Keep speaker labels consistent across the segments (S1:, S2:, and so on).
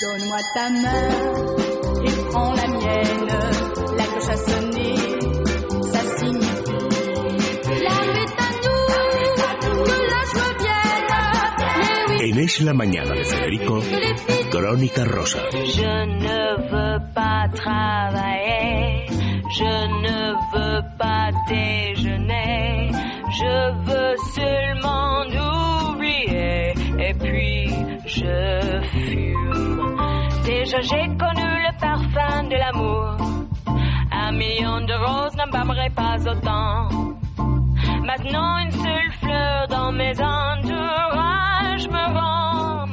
S1: Donne-moi ta main et prends la mienne. La cloche a sonné, ça signifie la est à nous, que la joie vienne.
S2: En Es la Mañana de Federico, Crónica Rosa.
S3: Je ne veux pas travailler, je ne veux pas déjeuner, je veux seulement oublier et puis je fume. Déjà j'ai connu le parfum de l'amour, 1 million de roses n'embaumerait pas autant. Maintenant une seule fleur dans mes entourages me rend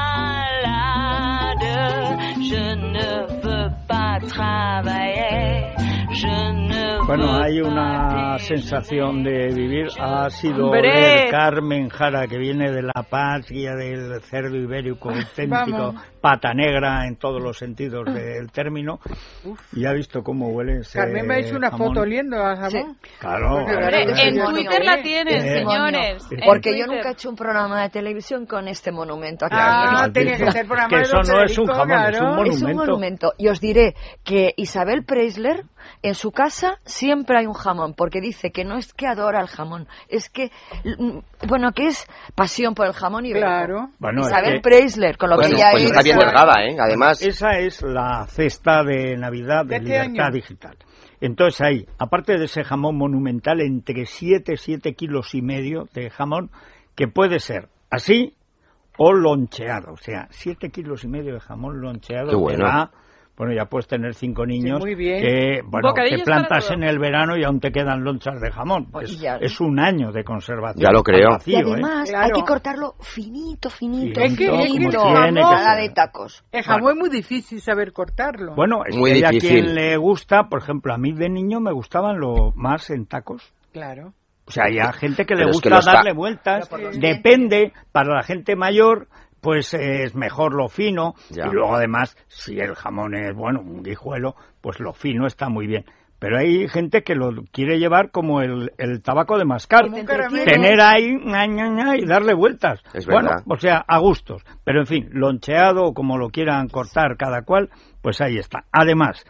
S3: malade. Je ne veux pas travailler, je ne
S4: Bueno,
S3: veux
S4: hay
S3: pas
S4: una
S3: déjeuner.
S4: sensación de vivir. Ha sido
S5: ¡Hombre!
S4: el Carmen Jara, que viene de la patria del cerdo ibérico auténtico,
S5: Vamos.
S4: pata negra en todos los sentidos del término, y ha visto cómo huele ese
S5: Carmen me ha hecho una
S4: jamón.
S5: foto oliendo a jamón.
S4: Claro.
S5: Porque
S4: claro,
S5: claro,
S4: claro.
S5: en
S6: En
S5: señor,
S6: Twitter la tienen,
S4: Eh,
S6: señores.
S4: demonio.
S6: En
S7: Porque yo
S6: Twitter.
S7: nunca he hecho un programa de televisión con este monumento aquí.
S5: Ah,
S4: Has
S5: tenía
S4: visto
S5: que ser programa
S4: que
S5: de
S4: eso
S5: don
S4: no es un
S5: Federico,
S4: jamón, es un
S5: claro.
S4: monumento.
S7: Es un monumento. Y os diré que Isabel Preisler, en su casa, siempre hay un jamón, porque dice que no es que adora el jamón, es que, bueno, que es pasión por el jamón ibérico.
S5: Claro.
S4: Bueno, es
S7: Isabel
S4: que-
S7: Preisler, con lo
S8: Bueno,
S7: que ella
S8: pues
S7: es.
S8: está bien delgada, Además,
S4: Esa es la cesta de Navidad de
S5: ¿De qué
S4: Libertad
S5: año?
S4: Digital. Entonces ahí, aparte de ese jamón monumental, entre 7 kilos y medio de jamón, que puede ser así o loncheado. O sea, 7 kilos y medio de jamón loncheado.
S8: Qué bueno.
S4: Que da, bueno, ya puedes tener 5 niños.
S5: muy bien.
S4: Que, bueno, te
S6: Bocadillos para
S4: plantas
S6: todo.
S4: en el verano y aún te quedan lonchas de jamón.
S7: Pues
S4: Es,
S7: ya.
S4: es un año de conservación.
S8: Ya lo creo.
S4: al vacío,
S7: Y además
S5: Claro.
S7: hay que cortarlo finito, finito,
S4: Es que-
S5: es que
S7: finito,
S5: el jamón-
S7: nada de tacos.
S5: El jamón es muy difícil saber cortarlo.
S4: Bueno, es
S8: Muy
S4: que hay a
S8: difícil.
S4: quien le gusta, por ejemplo, a mí de niño me gustaban lo más en tacos.
S5: Claro.
S4: O sea, hay a gente que le
S8: Pero es que
S4: gusta
S8: los
S4: darle vueltas. Depende, para la gente mayor, pues es mejor lo fino.
S8: Ya.
S4: Y luego, además, si el jamón es, bueno, un guijuelo, pues lo fino está muy bien. Pero hay gente que lo quiere llevar como el tabaco de mascar.
S5: Como un caramelo.
S4: Tener ahí y darle vueltas.
S8: Es
S4: Bueno,
S8: verdad.
S4: o sea, a gustos. Pero en fin, loncheado o como lo quieran cortar cada cual, pues ahí está. Además,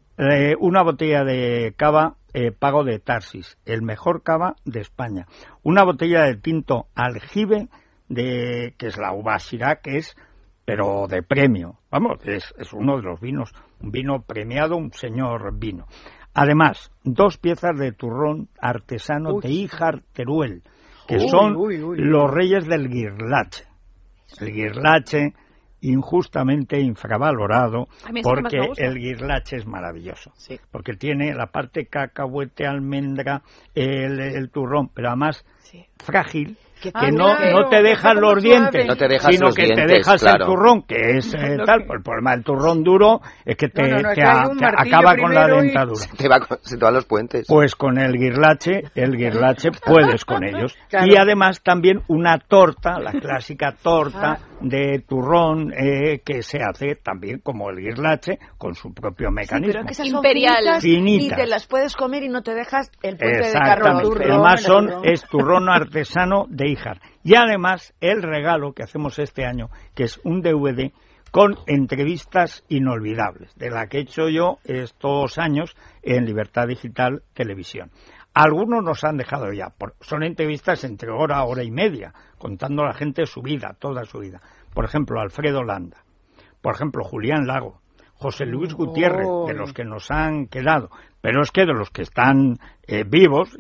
S4: una botella de cava Pago de Tarsis, el mejor cava de España. Una botella de tinto aljibe, que es la uva Syrah, que es, pero de premio. Vamos, es uno de los vinos, un vino premiado, un señor vino. Además, 2 piezas de turrón artesano
S5: Uy.
S4: de Híjar Teruel, que
S5: Uy,
S4: son
S5: uy, uy.
S4: los reyes del guirlache. El guirlache, injustamente infravalorado,
S6: A mí es el que más
S4: porque
S6: me gusta.
S4: el guirlache es maravilloso.
S7: Sí.
S4: Porque tiene la parte cacahuete, almendra, el turrón, pero además
S7: Sí.
S4: frágil, que
S5: Ah,
S4: no
S5: claro,
S4: te dejan
S5: que
S4: los
S5: está
S4: dientes,
S5: suave.
S8: No te dejas
S4: sino
S8: los
S4: que te
S8: dientes,
S4: dejas
S8: claro.
S4: el turrón, que es tal. El problema del turrón duro es que te,
S5: No, es
S4: te
S5: que hay un
S4: te
S5: martillo
S4: acaba con la
S5: primero y-
S4: dentadura.
S8: se te van los puentes.
S4: Pues con el guirlache puedes con ellos.
S5: Claro.
S4: Y además también una torta, la clásica torta de turrón, que se hace también como el guirlache, con su propio
S7: Sí,
S4: mecanismo.
S7: pero que esas
S6: Imperial.
S7: son finitas, y
S4: Finitas.
S7: te las puedes comer y no te dejas el puente de
S4: Exactamente.
S7: carro.
S4: Además
S5: turrón.
S4: es turrón artesano de Híjar. Y además el regalo que hacemos este año, que es un DVD con entrevistas inolvidables, de la que he hecho yo estos años en Libertad Digital Televisión. Algunos nos han dejado ya, son entrevistas entre hora y media, contando a la gente su vida, toda su vida. Por ejemplo, Alfredo Landa, por ejemplo, Julián Lago, José Luis Gutiérrez, de los que nos han quedado, pero es que de los que están vivos,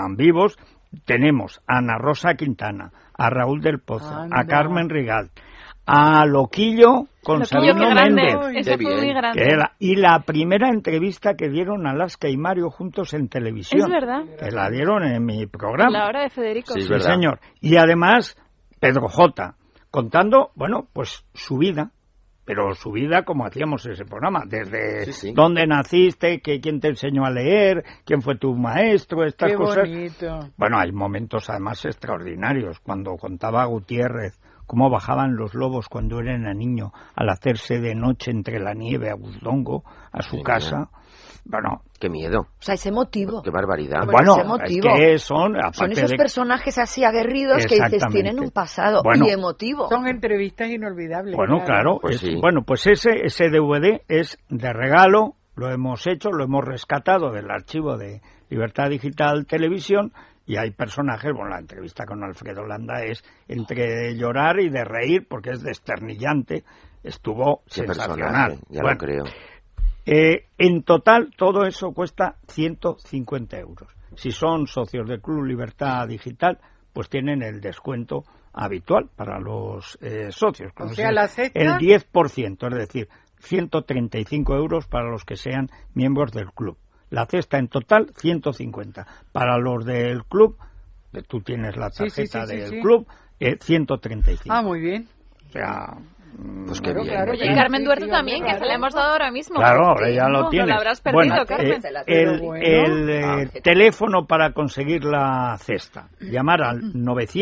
S4: tenemos a Ana Rosa Quintana, a Raúl del Pozo,
S5: Anda.
S4: a Carmen Rigal, a Loquillo con
S6: Loquillo, qué
S4: Sabino
S6: grande.
S4: Méndez,
S6: Eso
S8: Qué
S6: fue muy
S8: bien.
S6: grande.
S4: y la primera entrevista que dieron Alaska y Mario juntos en televisión.
S6: Es verdad.
S4: Que la dieron en mi programa.
S6: La hora de Federico.
S8: Sí, es
S4: Sí,
S8: verdad.
S4: señor. Y además, Pedro J., contando, bueno, pues su vida, pero su vida como hacíamos ese programa, desde
S8: Sí, sí.
S4: dónde naciste, quién te enseñó a leer, quién fue tu maestro, estas
S5: Qué
S4: cosas.
S5: bonito.
S4: Bueno, hay momentos además extraordinarios, cuando contaba Gutiérrez cómo bajaban los lobos cuando era niño al hacerse de noche entre la nieve a Buzdongo, a su
S8: Sí,
S4: casa. Bueno,
S8: Qué miedo.
S7: O sea, ese motivo.
S8: Qué barbaridad.
S4: bueno,
S7: ese
S4: es
S7: motivo.
S4: que son, aparte
S7: Son esos
S4: de-
S7: personajes así aguerridos que dices
S4: Exactamente.
S7: tienen un pasado
S4: Bueno.
S7: y emotivo.
S5: Son entrevistas inolvidables.
S4: Bueno, claro.
S8: Pues
S4: es-
S8: sí.
S4: Bueno, pues ese DVD es de regalo, lo hemos hecho, lo hemos rescatado del archivo de Libertad Digital Televisión, y hay personajes, bueno, la entrevista con Alfredo Landa es entre llorar y de reír, porque es desternillante, estuvo
S8: Qué
S4: sensacional.
S8: personaje, ya
S4: Bueno,
S8: lo creo.
S4: en total, todo eso cuesta 150 euros. Si son socios del Club Libertad Digital, pues tienen el descuento habitual para los socios.
S5: O sea, la cesta-
S4: El 10%, es decir, 135 euros para los que sean miembros del club. La cesta en total, 150. Para los del club, tú tienes la
S5: Sí, sí,
S4: tarjeta
S5: sí, sí,
S4: del
S5: sí.
S4: club, 135.
S5: Ah, muy bien.
S4: O sea,
S8: Pues qué
S5: Claro,
S8: bien.
S5: claro,
S8: oye.
S6: Y
S5: Sí,
S6: Carmen
S5: sí,
S6: Duerto
S5: sí,
S6: también,
S5: hombre,
S6: que se la hemos dado ahora mismo.
S4: claro, ahora ya
S6: No,
S4: lo tienes.
S6: No la habrás perdido,
S4: Bueno,
S6: Carmen.
S5: Pero bueno.
S4: el teléfono para conseguir la cesta, llamar al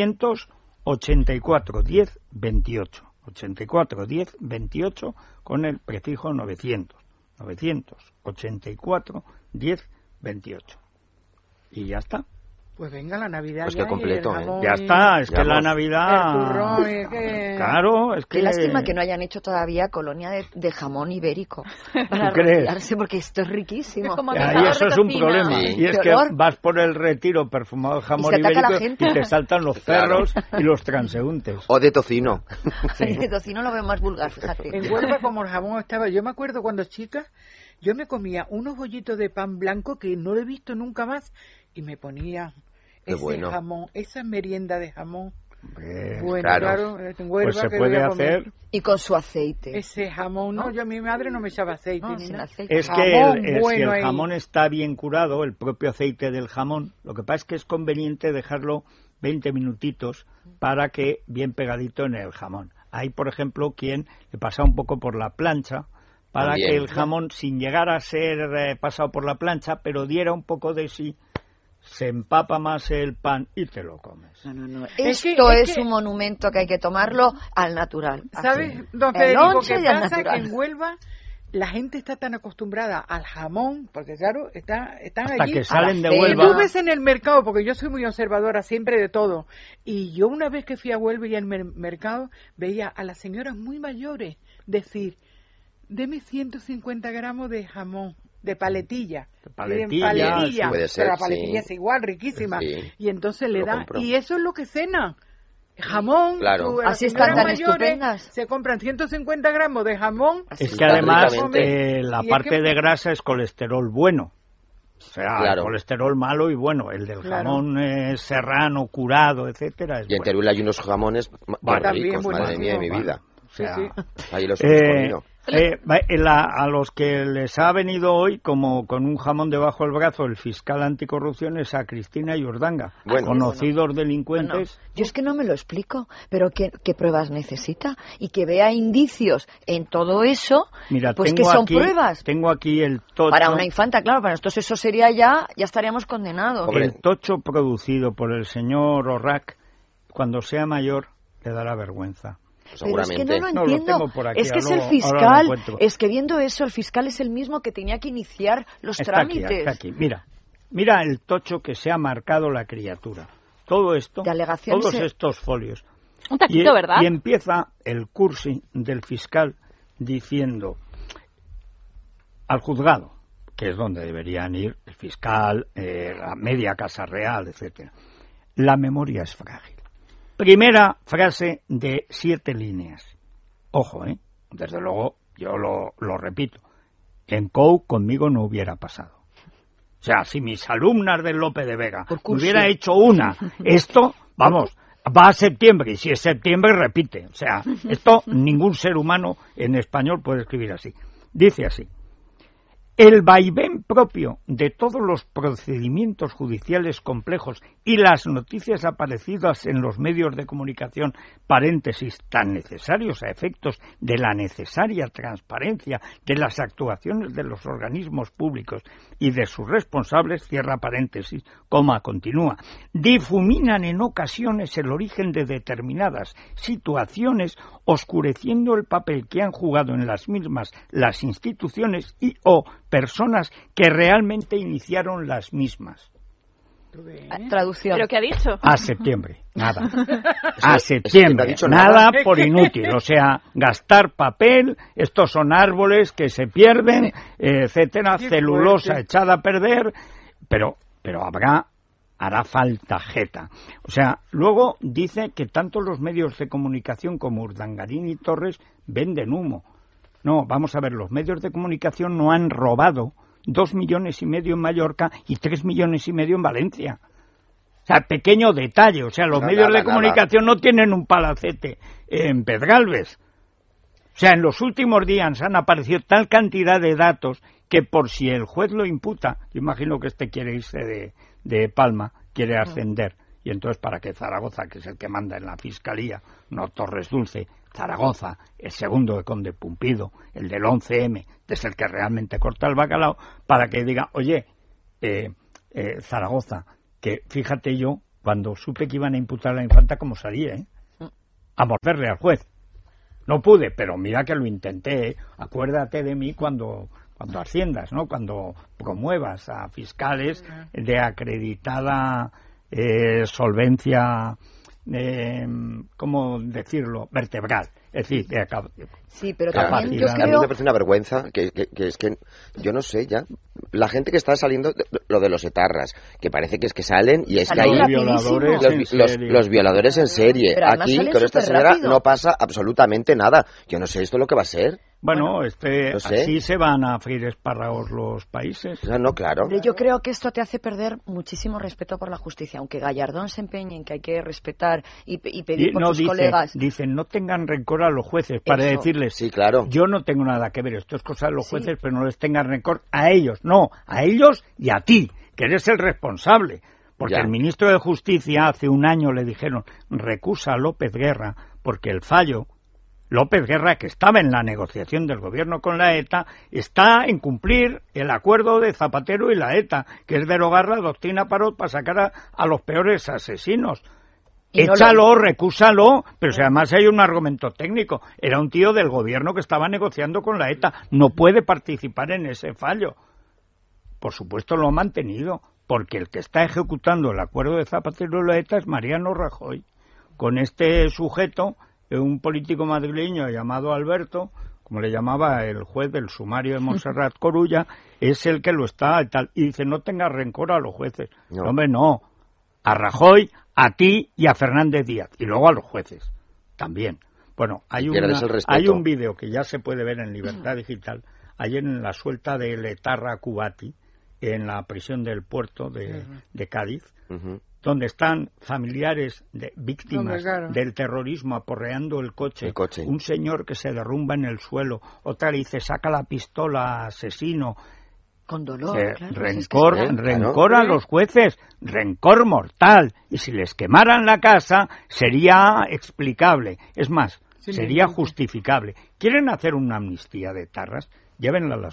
S4: 984 10 28. 84 10 28 con el prefijo 900. 984 10 28. Y ya está.
S5: Pues venga, la Navidad
S8: Pues
S5: ya
S8: qué completo,
S5: y el jamón
S4: Ya
S5: y
S4: está, es
S8: Ya
S4: que la
S8: vamos.
S4: Navidad...
S5: El turrón y que...
S4: Claro, es que...
S7: Qué lástima que no hayan hecho todavía colonia de jamón ibérico para
S4: ¿Tú crees?
S7: retirarse, porque esto es riquísimo.
S6: Es como
S4: Y
S6: avisador
S4: eso
S6: de
S4: es un
S6: cocina.
S4: problema.
S8: Sí.
S4: Y es
S7: Qué
S4: que
S7: horror.
S4: vas por el Retiro perfumado de jamón
S7: Y se ataca a la
S4: ibérico
S7: gente.
S4: y te saltan los
S8: Claro.
S4: perros y los transeúntes.
S8: O de tocino.
S7: El tocino lo veo más vulgar, fíjate.
S5: En Huelva, como el jamón estaba... Yo me acuerdo cuando chica, yo me comía unos bollitos de pan blanco que no lo he visto nunca más y me ponía
S8: Qué
S5: ese
S8: bueno.
S5: jamón, esa merienda de jamón.
S4: Hombre,
S5: Bueno,
S8: claro.
S5: claro, en Huelva
S4: pues se
S5: que
S4: puede
S5: voy a comer
S4: hacer...
S7: Y con su aceite.
S5: ese jamón. No, yo a mi madre no me echaba aceite
S7: No,
S5: ni
S7: sin
S5: nada.
S7: aceite.
S4: Es que
S5: Jamón
S4: si
S5: bueno
S4: el
S5: ahí.
S4: jamón está bien curado, el propio aceite del jamón, lo que pasa es que es conveniente dejarlo 20 minutitos para que bien pegadito en el jamón. Hay, por ejemplo, quien le pasa un poco por la plancha para
S8: También.
S4: que el jamón, sin llegar a ser pasado por la plancha, pero diera un poco de sí, se empapa más el pan y te lo comes.
S5: No, no, no.
S7: Esto
S5: es
S7: es
S5: que-
S7: un monumento que hay que tomarlo al natural.
S5: ¿Sabes,
S7: Así.
S5: don
S7: El
S5: Federico,
S7: once
S5: qué
S7: y al
S5: pasa? Que
S7: natural.
S5: en Huelva la gente está tan acostumbrada al jamón, porque claro, están
S4: Hasta
S5: allí.
S4: que salen de
S7: cena.
S5: Y
S4: Huelva...
S5: tú ves en el mercado, porque yo soy muy observadora siempre de todo, y yo una vez que fui a Huelva y en el mercado veía a las señoras muy mayores decir, deme 150 gramos de jamón, de paletilla.
S4: De paletilla,
S5: Piden paletilla,
S4: sí.
S8: Puede ser,
S5: pero la paletilla
S8: sí.
S5: es igual, riquísima.
S8: Sí.
S5: Y entonces le
S8: Lo
S5: dan,
S8: compro.
S5: y eso es lo que cenan. Jamón,
S8: Claro.
S5: las
S7: Así están
S5: señoras
S7: tan
S5: mayores
S7: estupendas.
S5: se compran 150 gramos de jamón.
S4: Es
S8: Sí,
S4: que además
S8: prácticamente.
S4: la
S5: Y es
S4: parte
S5: que-
S4: de grasa es colesterol bueno. O sea,
S8: Claro.
S4: el colesterol malo y bueno. El del
S5: Claro.
S4: jamón serrano, curado, etcétera, es
S8: Y en
S4: bueno.
S8: Teruel hay unos jamones
S4: Bueno,
S8: qué ricos,
S5: también
S8: madre mía de mi
S5: buenísimo.
S8: vida.
S4: O sea,
S5: Sí, sí.
S8: Ahí los hemos comido.
S4: a los que les ha venido hoy como con un jamón debajo del brazo el fiscal anticorrupción es a Cristina y Urdangarín,
S8: Bueno.
S4: conocidos
S7: Bueno,
S4: delincuentes.
S7: yo es que no me lo explico, pero ¿qué pruebas necesita? Y que vea indicios en todo eso,
S4: Mira,
S7: pues que
S4: tengo
S7: son
S4: aquí,
S7: pruebas.
S4: Tengo aquí el tocho,
S7: Para una infanta, claro, para nosotros eso sería ya estaríamos condenados.
S8: Hombre.
S4: el tocho producido por el señor Orrac, cuando sea mayor le dará vergüenza.
S7: Pero es que
S8: Seguramente.
S7: no lo
S4: No, lo
S7: entiendo.
S4: tengo por aquí,
S7: Es que es
S4: ahora
S7: el
S4: lo- ahora lo
S7: fiscal.
S4: encuentro.
S7: Es que viendo eso, el fiscal es el mismo que tenía que iniciar los
S4: Está aquí,
S7: trámites.
S4: está aquí. Mira el tocho que se ha marcado la criatura. Todo esto,
S7: De alegaciones,
S4: todos estos folios.
S6: Un taquito, ¿verdad?
S4: Y empieza el cursi del fiscal diciendo al juzgado, que es donde deberían ir el fiscal, la media casa real, etcétera. La memoria es frágil. Primera frase de 7 líneas. Ojo, desde luego, yo lo repito. En COU conmigo no hubiera pasado. O sea, si mis alumnas del Lope de Vega
S7: Por cursi.
S4: hubiera hecho esto, vamos, va a septiembre, y si es septiembre repite. O sea, esto ningún ser humano en español puede escribir así. Dice así: el vaivén propio de todos los procedimientos judiciales complejos y las noticias aparecidas en los medios de comunicación, paréntesis, tan necesarios a efectos de la necesaria transparencia de las actuaciones de los organismos públicos y de sus responsables, cierra paréntesis, coma, continúa, difuminan en ocasiones el origen de determinadas situaciones, oscureciendo el papel que han jugado en las mismas las instituciones y o personas que realmente iniciaron las mismas.
S7: Traducción.
S6: ¿Pero qué ha dicho?
S4: A septiembre, nada. A septiembre, nada por inútil. O sea, gastar papel, estos son árboles que se pierden, etcétera, celulosa echada a perder, pero hará falta jeta. O sea, luego dice que tanto los medios de comunicación como Urdangarín y Torres venden humo. No, vamos a ver, los medios de comunicación no han robado 2,5 millones en Mallorca y 3,5 millones en Valencia. O sea, pequeño detalle. O sea, los medios de comunicación no tienen un palacete en Pedralbes. O sea, en los últimos días han aparecido tal cantidad de datos que por si el juez lo imputa, yo imagino que este quiere irse de Palma, quiere ascender. Y entonces para que Zaragoza, que es el que manda en la Fiscalía, no Torres Dulce, Zaragoza, el segundo de Conde Pumpido, el del 11M, es el que realmente corta el bacalao, para que diga, oye, Zaragoza, que fíjate yo, cuando supe que iban a imputar a la infanta, como salí, a morderle al juez. No pude, pero mira que lo intenté, acuérdate de mí cuando asciendas, ¿no? Cuando promuevas a fiscales de acreditada solvencia, ¿cómo decirlo?, vertebral. Es decir, de
S7: sí, pero también yo creo...
S8: A mí me parece una vergüenza que es que, yo no sé ya, la gente que está saliendo, lo de los etarras, que parece que es que salen y es que hay los violadores en serie. Aquí con esta señora rápido. No pasa absolutamente nada. Yo no sé esto lo que va a ser.
S4: Bueno, así se van a freír espárragos los países.
S8: No, claro.
S7: Pero yo creo que esto te hace perder muchísimo respeto por la justicia, aunque Gallardón se empeñe en que hay que respetar y pedir por sus colegas.
S4: Dicen, no tengan rencor a los jueces, para decirles,
S8: sí, claro.
S4: Yo no tengo nada que ver, esto es cosa de los jueces, pero no les tengan rencor a ellos, no, a ellos y a ti, que eres el responsable. Porque el ministro de Justicia hace un año le dijeron, recusa a López Guerra, porque el fallo... López Guerra, que estaba en la negociación del gobierno con la ETA, está en cumplir el acuerdo de Zapatero y la ETA, que es derogar la doctrina Parot para sacar a los peores asesinos. Échalo, recúsalo, pero si además hay un argumento técnico. Era un tío del gobierno que estaba negociando con la ETA. No puede participar en ese fallo. Por supuesto lo ha mantenido, porque el que está ejecutando el acuerdo de Zapatero y la ETA es Mariano Rajoy. Con este sujeto... un político madrileño llamado Alberto, como le llamaba el juez del sumario de Montserrat Corulla, es el que lo está y dice, no tengas rencor a los jueces. No. Hombre, no. A Rajoy, a ti y a Fernández Díaz. Y luego a los jueces también. Bueno, hay un vídeo que ya se puede ver en Libertad Digital, ayer en la suelta del etarra Cubati, en la prisión del puerto de Cádiz, donde están familiares de víctimas del terrorismo aporreando el coche, un señor que se derrumba en el suelo, otra le dice, saca la pistola, asesino.
S7: Con dolor,
S4: rencor a los jueces, rencor mortal, y si les quemaran la casa sería explicable, es más, sería justificable. ¿Quieren hacer una amnistía de etarras? Llévenla a las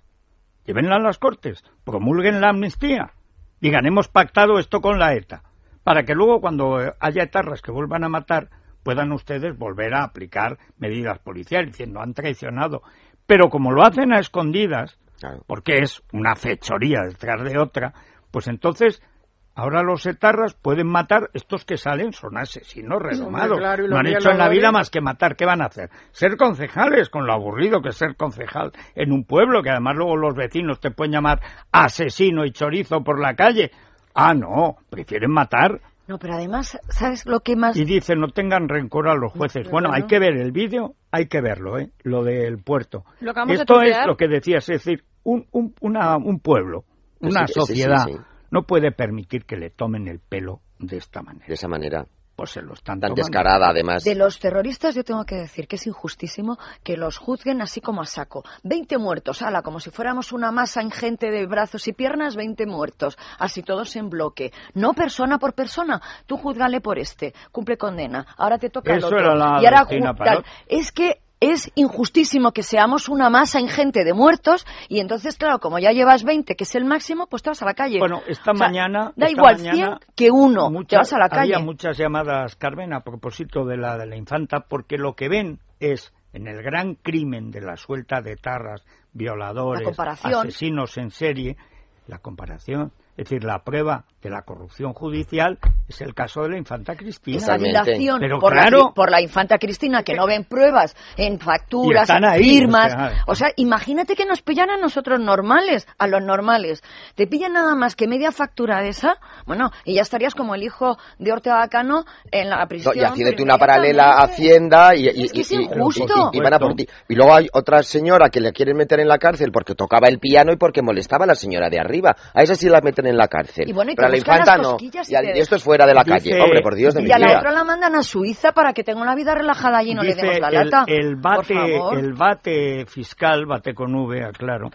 S4: Cortes, promulguen la amnistía. Digan, hemos pactado esto con la ETA, para que luego cuando haya etarras que vuelvan a matar, puedan ustedes volver a aplicar medidas policiales, diciendo, han traicionado. Pero como lo hacen a escondidas, porque es una fechoría detrás de otra, pues entonces, ahora los etarras pueden matar, estos que salen son asesinos redomados, no han hecho en la vida más que matar. ¿Qué van a hacer? Ser concejales, con lo aburrido que es ser concejal en un pueblo, que además luego los vecinos te pueden llamar asesino y chorizo por la calle. Ah, no, prefieren matar.
S7: No, pero además, ¿sabes lo que más...?
S4: Y dicen, no tengan rencor a los jueces. Bueno, hay que ver el vídeo, hay que verlo, lo del puerto. Esto es lo que decías, es decir, un pueblo, una sociedad... Sí. No puede permitir que le tomen el pelo de esta manera.
S8: De esa manera.
S4: Pues se lo están
S8: tan
S4: tomando.
S8: Descarada, además.
S7: De los terroristas yo tengo que decir que es injustísimo que los juzguen así como a saco. 20 muertos, ala, como si fuéramos una masa ingente de brazos y piernas, 20 muertos. Así todos en bloque. No persona por persona. Tú júzgale por cumple condena. Ahora te toca el otro.
S4: Era la
S7: y ahora
S4: tal.
S7: Es que es injustísimo que seamos una masa ingente de muertos y entonces, claro, como ya llevas 20, que es el máximo, pues te vas a la calle.
S4: Bueno, esta mañana...
S7: Da igual 100 que uno, te vas a la calle.
S4: Había muchas llamadas, Carmen, a propósito de la infanta, porque lo que ven es en el gran crimen de la suelta de etarras, violadores, asesinos en serie, la comparación, es decir, la prueba de la corrupción judicial es el caso de la infanta Cristina.
S7: Esa dilación
S4: Pero
S7: por la infanta Cristina, que no ven pruebas en facturas, en firmas. O sea, imagínate que nos pillan a nosotros normales, a los normales. Te pillan nada más que media factura de esa, bueno, y ya estarías como el hijo de Ortega Cano en la prisión.
S8: Y haciéndote una paralela a Hacienda
S7: es que es injusto.
S8: Y van a por ti. Y luego hay otra señora que le quieren meter en la cárcel porque tocaba el piano y porque molestaba a la señora de arriba. A esa sí la meten en la cárcel.
S7: Y bueno,
S8: pero a la infanta no. Y esto es fuera de la calle. Hombre, por Dios de mi vida.
S7: Y a la otra la mandan a Suiza para que tenga una vida relajada allí y no le demos la lata.
S4: El bate fiscal, bate con V, aclaro,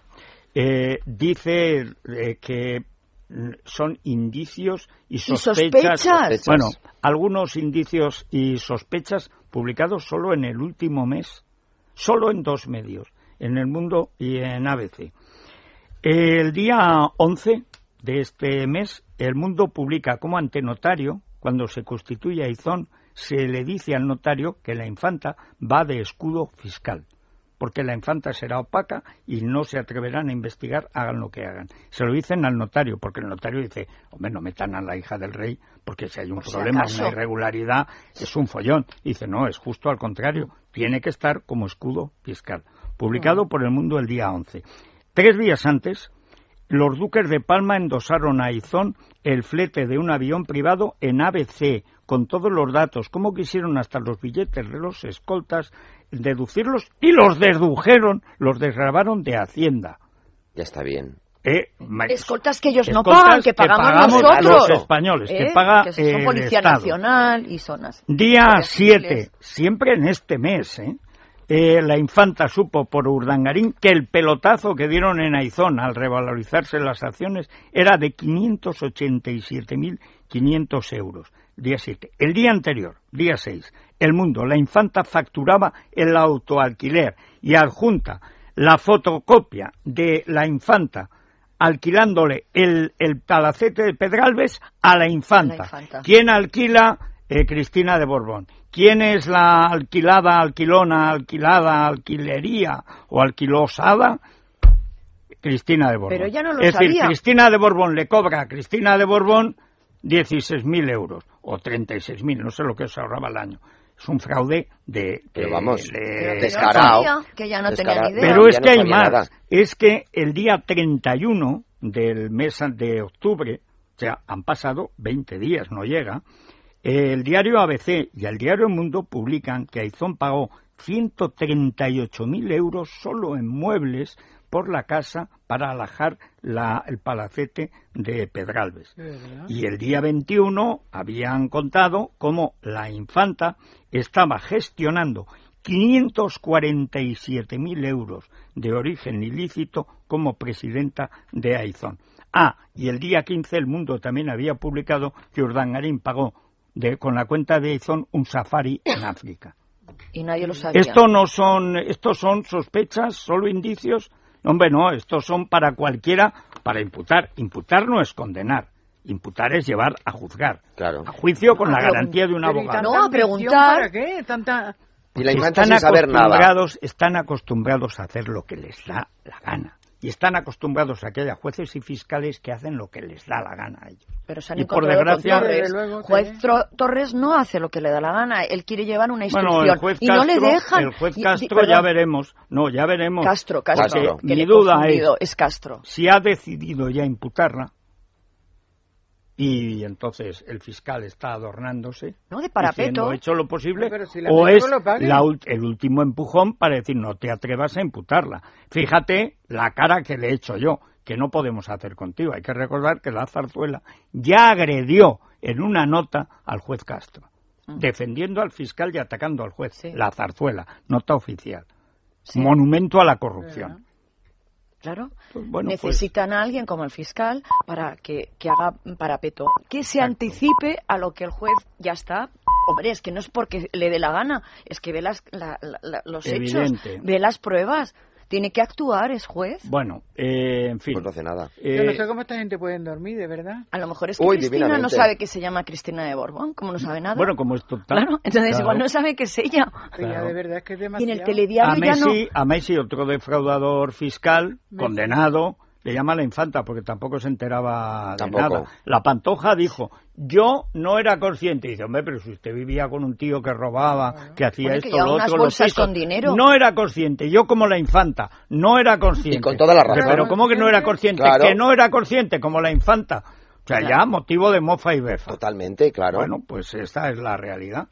S4: dice que son indicios y sospechas. Bueno, algunos indicios y sospechas publicados solo en el último mes, solo en 2 medios, en El Mundo y en ABC. El día 11 de este mes, El Mundo publica como ante notario, cuando se constituye Aizón, se le dice al notario que la infanta va de escudo fiscal, porque la infanta será opaca y no se atreverán a investigar, hagan lo que hagan. Se lo dicen al notario, porque el notario dice, hombre, no metan a la hija del rey, porque si hay un problema, una irregularidad, es un follón. Y dice, no, es justo al contrario, tiene que estar como escudo fiscal. Publicado por El Mundo el día 11. 3 días antes, los duques de Palma endosaron a Aizón el flete de un avión privado en ABC, con todos los datos, como quisieron hasta los billetes de los escoltas, deducirlos, y los dedujeron, los desgravaron de Hacienda.
S8: Ya está bien.
S7: Escoltas que ellos no pagan, que pagamos nosotros.
S4: Los españoles, que paga
S7: que son Policía
S4: el Estado.
S7: Nacional y zonas.
S4: Día 7, siempre en este mes, la infanta supo por Urdangarín que el pelotazo que dieron en Aizón al revalorizarse las acciones era de 587.500 euros. Día 7. El día anterior, día 6, El Mundo, la infanta facturaba el autoalquiler y adjunta la fotocopia de la infanta alquilándole el palacete de Pedralbes a la infanta. ¿Quién alquila? Cristina de Borbón. ¿Quién es la alquilería o alquilosada? Cristina de Borbón.
S7: Pero ya no lo
S4: es
S7: sabía.
S4: decir, Cristina de Borbón le cobra a Cristina de Borbón 16.000 euros o 36.000, no sé lo que se ahorraba al año. Es un fraude
S8: descarado.
S7: Que ya no tenía ni idea.
S4: Pero es que hay más. Nada. Es que el día 31 del mes de octubre, o sea, han pasado 20 días, no llega. El diario ABC y el diario El Mundo publican que Aizón pagó 138.000 euros solo en muebles por la casa para alojar el palacete de Pedralbes. Y el día 21 habían contado cómo la infanta estaba gestionando 547.000 euros de origen ilícito como presidenta de Aizón. Y el día 15 El Mundo también había publicado que Urdangarín pagó con la cuenta de Aizón un safari en África.
S7: Y nadie lo sabía.
S4: Estos son sospechas, solo indicios. Hombre, no, estos son para cualquiera, para imputar. Imputar no es condenar. Imputar es llevar a juzgar.
S8: Claro.
S4: A juicio con la garantía de un abogado.
S7: No, a preguntar.
S5: ¿Para qué?
S8: Y la infanta sin saber nada.
S4: Están acostumbrados a hacer lo que les da la gana. Y están acostumbrados a que haya jueces y fiscales que hacen lo que les da la gana a ellos.
S7: Pero se han
S4: y por desgracia,
S7: Juez Torres no hace lo que le da la gana. Él quiere llevar una instrucción y no le dejan.
S4: El juez Castro ya veremos. No, ya veremos.
S7: Castro.
S4: Mi duda
S7: es Castro.
S4: Si ha decidido ya imputarla y entonces el fiscal está adornándose,
S7: no, de parapeto,
S4: diciendo, hecho lo posible,
S5: si
S4: o es el último empujón para decir no te atrevas a imputarla. Fíjate la cara que le he hecho yo, que no podemos hacer contigo. Hay que recordar que la Zarzuela ya agredió en una nota al juez Castro, defendiendo al fiscal y atacando al juez. Sí. La Zarzuela, nota oficial. Sí. Monumento a la corrupción.
S7: Claro,
S4: pues
S7: necesitan a alguien como el fiscal para que haga parapeto, que se anticipe a lo que el juez ya está. Hombre, es que no es porque le dé la gana, es que ve los hechos, ve las pruebas. Tiene que actuar, es juez.
S4: Bueno, en fin.
S8: Pues no hace nada.
S5: Yo no sé cómo esta gente puede dormir, de verdad.
S7: A lo mejor es que Cristina no sabe que se llama Cristina de Borbón, como no sabe nada.
S4: Bueno, como es total.
S7: Claro, entonces igual no sabe que es ella.
S5: Claro. De verdad es que es demasiado.
S7: Y en el telediario
S4: a Messi, otro defraudador fiscal, condenado, le llama a la infanta porque tampoco se enteraba de nada. La Pantoja dijo, yo no era consciente. Y dice, hombre, pero si usted vivía con un tío que robaba, que hacía esto, lo otro, los pisos.
S7: Con dinero.
S4: No era consciente. Yo como la infanta, no era consciente.
S8: Y con toda la razón.
S4: Pero ¿cómo que no era consciente? Claro. Que no era consciente como la infanta. O sea, ya motivo de mofa y befa.
S8: Totalmente, claro.
S4: Bueno, pues esta es la realidad.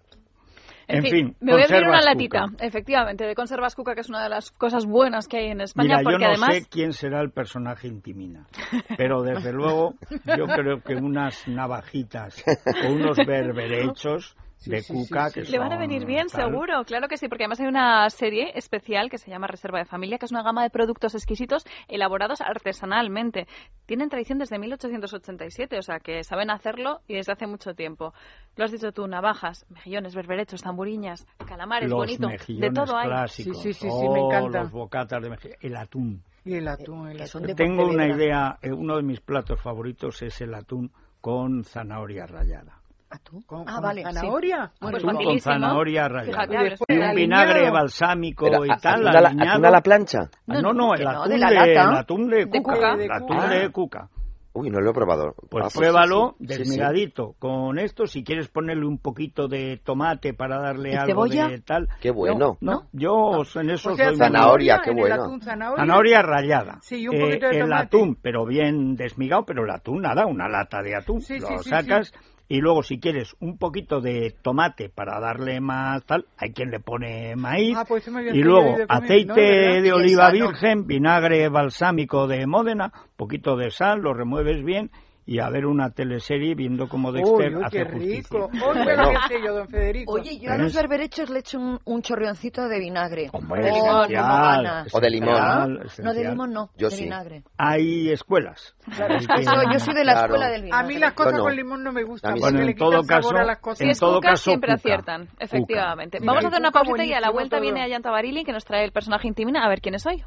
S6: En fin, me voy a abrir una latita, efectivamente, de conservas Cuca, que es una de las cosas buenas que hay en España.
S4: Mira,
S6: porque
S4: yo no
S6: además...
S4: sé quién será el personaje Intimina, pero desde luego yo creo que unas navajitas o unos berberechos de Cuca que
S6: le van a venir bien, seguro, claro que sí, porque además hay una serie especial que se llama Reserva de Familia, que es una gama de productos exquisitos elaborados artesanalmente. Tienen tradición desde 1887, o sea que saben hacerlo y desde hace mucho tiempo. Lo has dicho tú, navajas, mejillones, berberechos, tamburiñas, calamares,
S4: los
S6: bonito, de todo hay.
S4: Clásicos,
S5: sí, me encanta.
S4: Los bocatas de mejillones, el atún.
S5: Y el atún.
S4: Tengo una idea, uno de mis platos favoritos es el atún con zanahoria rallada.
S5: ¿Atún?
S7: Vale,
S5: ¿zanahoria?
S7: Sí.
S4: Atún con zanahoria rallada.
S6: Fíjate,
S4: y un vinagre balsámico y tal.
S8: ¿Atún a la plancha?
S4: No, el atún de Cuca. El atún de Cuca.
S8: Uy, no lo he probado.
S4: Pues pruébalo, desmigadito, con esto, si quieres ponerle un poquito de tomate para darle algo cebolla? De tal.
S8: Qué bueno.
S4: No, yo en eso soy
S8: zanahoria, qué bueno.
S4: Zanahoria rallada.
S5: Sí, un poquito de tomate.
S4: El atún, pero bien desmigado, pero el atún, nada, una lata de atún. Lo sacas. Y luego, si quieres un poquito de tomate para darle más tal, hay quien le pone maíz. Y luego aceite de oliva virgen, vinagre balsámico de Módena, poquito de sal, lo remueves bien y a ver una teleserie viendo cómo Dexter hace justicia.
S7: Oye, yo a los berberechos le echo un chorrioncito de vinagre.
S8: O de limón.
S7: No, de limón no,
S8: yo
S7: de vinagre.
S4: Hay escuelas.
S7: Claro, yo soy de la escuela del vinagre.
S5: A mí las cosas con limón no me gustan.
S4: Bueno, en todo caso,
S6: si es Cuca, siempre aciertan, efectivamente.
S4: Cuca.
S6: Vamos a hacer una pausita y a la vuelta viene Ayanta Barili, que nos trae el personaje Intimina. A ver quién es hoy.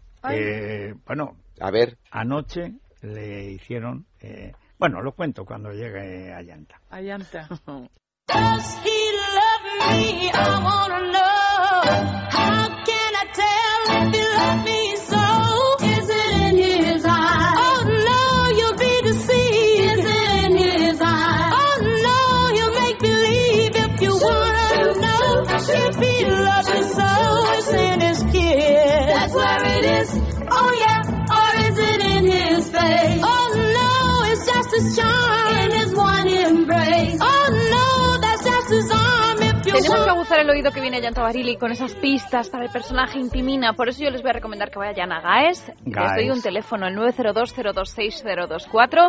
S4: Bueno,
S8: a ver.
S4: Anoche le hicieron... bueno, lo cuento cuando llegue Ayanta.
S5: Ayanta.
S1: Does he love me? I wanna know. How can I tell if he loves me so? Is it in his eyes? Oh no, you'll be deceived. Is it in his eyes? Oh no, he'll make believe if you wanna know. If he loves me so, it's in his kiss. That's where it is. Oh yeah, or is it in his face? Oh no, it's just his charm in his one embrace. Oh no, that's just his arm if you
S6: Tenemos que aguzar el oído, que viene Ayanta Barili con esas pistas para el personaje Intimina. Por eso yo les voy a recomendar que vayan a GAES. Les doy un teléfono, el 902-026-024,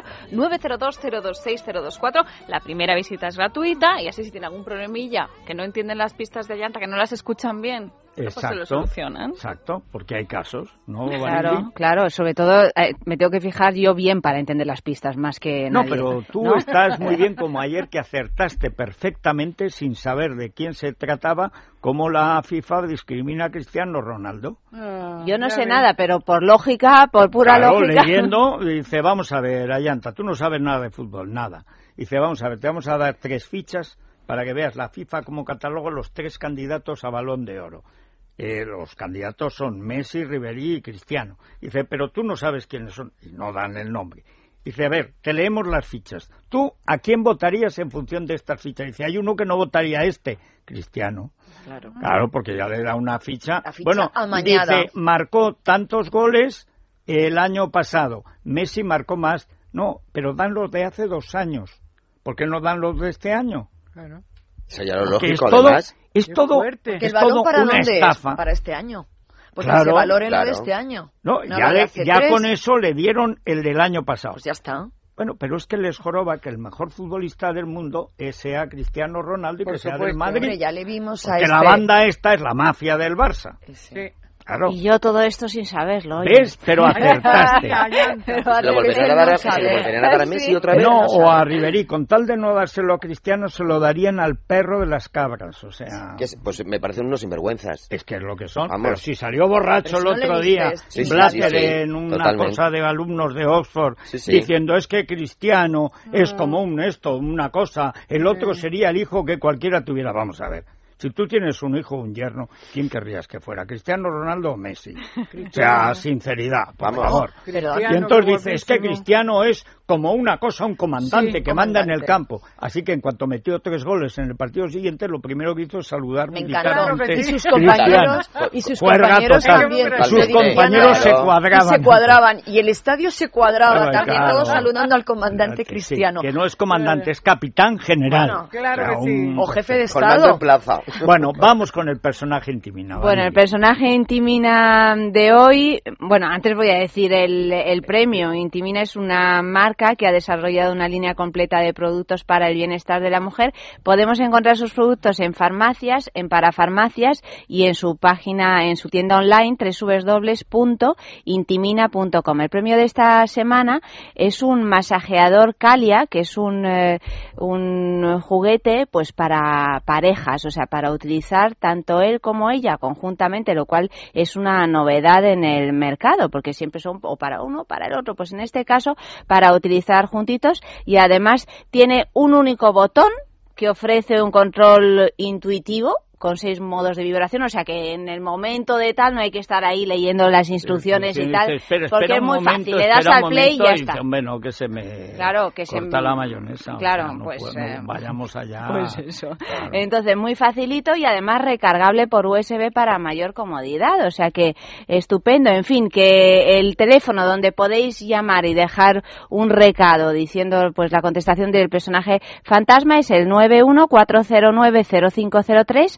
S6: 902-026-024. La primera visita es gratuita y así si tienen algún problemilla, que no entienden las pistas de Ayanta, que no las escuchan bien, pues se lo solucionan.
S4: Exacto, porque hay casos, ¿no?
S9: Claro, sobre todo me tengo que fijar yo bien para entender las pistas, más que nadie.
S4: No, pero tú estás muy bien, como ayer que acertaste perfectamente sin saber de quién se trataba, cómo la FIFA discrimina a Cristiano Ronaldo.
S9: Yo no sé nada, pero por lógica, por pura lógica.
S4: Leyendo, dice, vamos a ver, Ayanta, tú no sabes nada de fútbol, nada. Dice, vamos a ver, te vamos a dar 3 fichas para que veas la FIFA como cataloga los 3 candidatos a Balón de Oro. Los candidatos son Messi, Ribery y Cristiano. Dice, pero tú no sabes quiénes son, y no dan el nombre. Dice, a ver, te leemos las fichas. ¿Tú a quién votarías en función de estas fichas? Dice, hay uno que no votaría a este, Cristiano. Claro, porque ya le da una ficha. Bueno,
S7: amañada.
S4: Dice, marcó tantos goles el año pasado. Messi marcó más. No, pero dan los de hace 2 años. ¿Por qué no dan los de este año?
S5: Claro.
S8: Sería lo lógico,
S4: es todo,
S8: además.
S4: Es todo,
S7: porque
S4: es
S7: el balón
S4: todo
S7: para
S4: una
S7: dónde
S4: estafa.
S7: Es para este año. Pues
S4: claro,
S7: que se valore lo de este año.
S4: No, ya con eso le dieron el del año pasado.
S7: Pues ya está.
S4: Bueno, pero es que les joroba que el mejor futbolista del mundo sea Cristiano Ronaldo y que sea del Madrid.
S7: Hombre, ya le vimos
S4: porque la banda esta es la mafia del Barça.
S7: Sí.
S4: Claro.
S9: Y yo todo esto sin saberlo. Oye.
S4: ¿Ves? Pero acertaste.
S8: Lo volverían a dar a Messi otra vez.
S4: No, o a Ribery. Con tal de no dárselo a Cristiano, se lo darían al perro de las cabras. O sea...
S8: Pues me parecen unos sinvergüenzas.
S4: Es que es lo que son.
S8: Vamos.
S4: Pero si salió borracho el otro día, Blatter en una
S8: totalmente.
S4: cosa de alumnos de Oxford, diciendo es que Cristiano es como una cosa, el otro sería el hijo que cualquiera tuviera. Vamos a ver. Si tú tienes un hijo o un yerno, ¿quién querrías que fuera? ¿Cristiano Ronaldo o Messi? O sea, sinceridad, por favor. Y entonces dice, es que Cristiano es como una cosa, un comandante que manda en el campo. Así que en cuanto metió 3 goles en el partido siguiente, lo primero que hizo es saludar militarmente.
S7: Y sus compañeros, también.
S4: Sus compañeros se
S7: cuadraban. Y el estadio se cuadraba también, todos saludando al comandante Cristiano.
S4: Que no es comandante, es capitán general.
S5: Bueno, claro que sí.
S7: O jefe de
S8: Estado. Con mando en plaza.
S4: Bueno, vamos con el personaje Intimina.
S9: Bueno, el personaje Intimina de hoy, bueno, antes voy a decir el premio. Intimina es una marca que ha desarrollado una línea completa de productos para el bienestar de la mujer. Podemos encontrar sus productos en farmacias, en parafarmacias y en su página, en su tienda online www.intimina.com. El premio de esta semana es un masajeador Calia, que es un juguete pues para parejas, o sea, para utilizar tanto él como ella conjuntamente, lo cual es una novedad en el mercado, porque siempre son o para uno o para el otro. Pues en este caso, para utilizar juntitos, y además tiene un único botón que ofrece un control intuitivo con 6 modos de vibración, o sea que en el momento de tal no hay que estar ahí leyendo las instrucciones y tal, porque es muy fácil, le das al play y ya está.
S4: Bueno, que se me
S9: corta
S4: la mayonesa.
S9: Claro,
S4: no
S9: pues
S4: vayamos allá.
S9: Pues eso. Claro. Entonces, muy facilito y además recargable por USB para mayor comodidad, o sea que estupendo. En fin, que el teléfono donde podéis llamar y dejar un recado diciendo pues la contestación del personaje fantasma es el 914090503,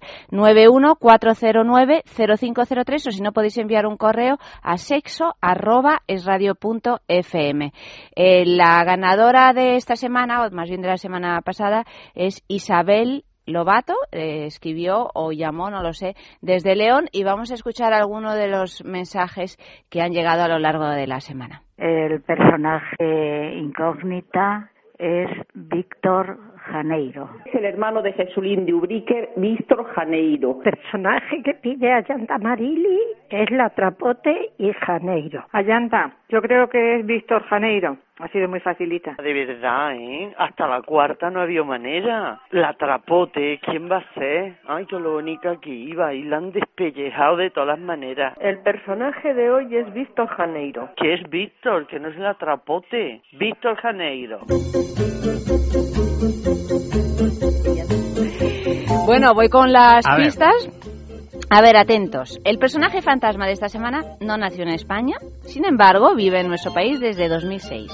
S9: 914090503, o si no podéis enviar un correo a sexo@esradio.fm. La ganadora de esta semana, o más bien de la semana pasada, es Isabel Lobato, escribió o llamó, no lo sé, desde León, y vamos a escuchar algunos de los mensajes que han llegado a lo largo de la semana.
S10: El personaje incógnita es Víctor Janeiro.
S11: Es el hermano de Jesulín de Ubrique, Víctor Janeiro.
S12: El personaje que pide Ayanta Marili es la Trapote y Janeiro.
S13: Ayanta, yo creo que es Víctor Janeiro. Ha sido muy facilita.
S14: De verdad, ¿eh? Hasta la cuarta no había manera. La Trapote, ¿quién va a ser? Ay, qué lo bonita que iba. Y la han despellejado de todas maneras.
S11: El personaje de hoy es Víctor Janeiro.
S14: ¿Qué es Víctor? Que no es la Trapote. Víctor Janeiro.
S9: Bueno, voy con las pistas. A ver, atentos. El personaje fantasma de esta semana no nació en España, sin embargo, vive en nuestro país desde 2006.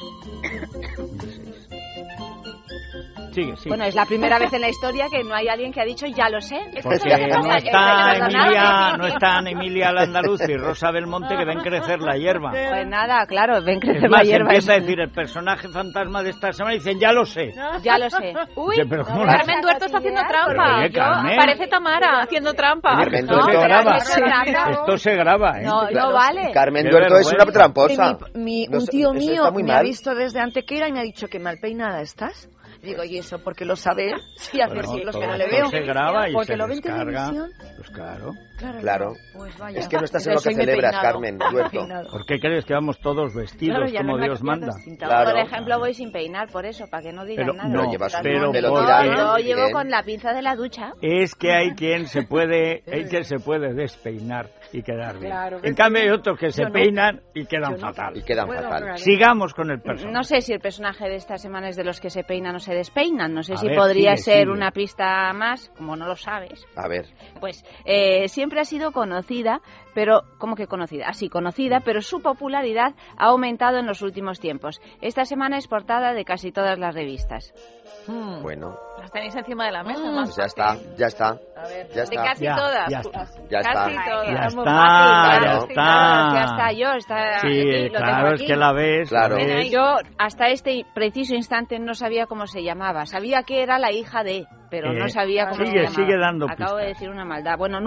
S4: Sigue.
S9: Bueno, es la primera vez en la historia que no hay alguien que ha dicho ya lo sé.
S4: Porque no están Emilia la andaluz y Rosa Belmonte, que ven crecer la hierba.
S9: Pues nada, claro, ven crecer
S4: es más,
S9: la hierba.
S4: Empieza a decir el personaje fantasma de esta semana y dicen ya lo sé.
S9: Ya lo sé.
S6: Uy,
S4: pero
S6: Carmen Duerto está haciendo trampa. Parece Tamara haciendo trampa.
S4: Esto se graba, ¿eh?
S9: No vale.
S8: Carmen Duerto es una tramposa.
S7: Un tío mío me ha visto desde Antequera y me ha dicho que mal peinada estás. Digo, ¿y eso porque lo sabe? Sí, hace siglos que no le veo.
S4: Se graba y
S7: porque
S4: se
S7: lo ven en
S4: descarga.
S7: televisión.
S4: Pues claro.
S7: Pues vaya.
S8: Es que no estás en lo que celebras, Carmen Duerto.
S4: ¿Por qué crees que vamos todos vestidos como Dios manda?
S9: Claro. Por ejemplo, voy sin peinar, por eso, para que no digan nada.
S8: No, llevas un
S4: pero
S8: pelo
S9: yo llevo con la pinza de la ducha.
S4: Es que hay quien se puede despeinar y quedar bien.
S5: Claro,
S4: en cambio hay otros que se peinan y quedan fatal. Sigamos con el personaje.
S9: No sé si el personaje de esta semana es de los que se peinan o se despeinan. No sé si podría ser una pista más, como no lo sabes.
S8: A ver.
S9: Pues siempre ha sido conocida, pero ¿cómo que conocida? Así, conocida, pero su popularidad ha aumentado en los últimos tiempos. Esta semana es portada de casi todas las revistas.
S8: Bueno.
S6: Las tenéis encima de la mesa,
S8: Pues ya está.
S6: De casi todas.
S8: Ya está.
S6: Casi todas.
S4: Ya
S9: Es muy
S4: está,
S9: fácil,
S4: ya
S9: claro.
S4: está.
S9: Claro, ya está yo,
S4: Sí,
S9: aquí, lo tengo
S4: claro,
S9: aquí.
S4: es que la ves.
S8: Claro.
S4: la ves.
S9: Yo hasta este preciso instante no sabía cómo se llamaba. Sabía que era la hija de, pero no sabía cómo se llamaba.
S4: Sigue dando
S9: Acabo
S4: pistas.
S9: de decir una maldad. Bueno,